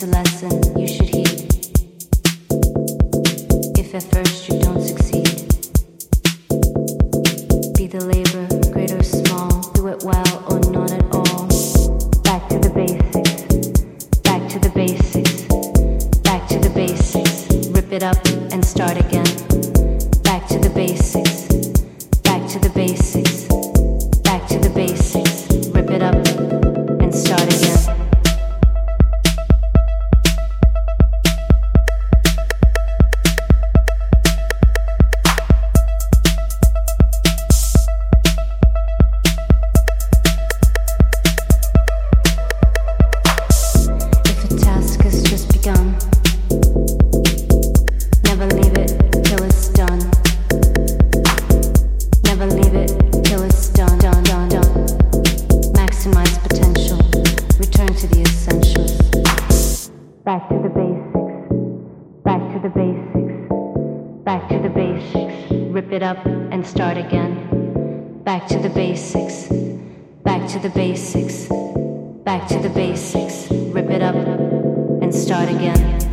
a lesson you should heed. If at first you don't succeed, be the labor, great or small, do it well or not at all. Back to the basics, back to the basics, back to the basics, rip it up and start again. Back to the basics, back to the basics, back to the basics, rip it up and start again. Back to the basics, back to the basics, back to the basics, rip it up and start again. Back to the basics, back to the basics, back to the basics, rip it up and start again.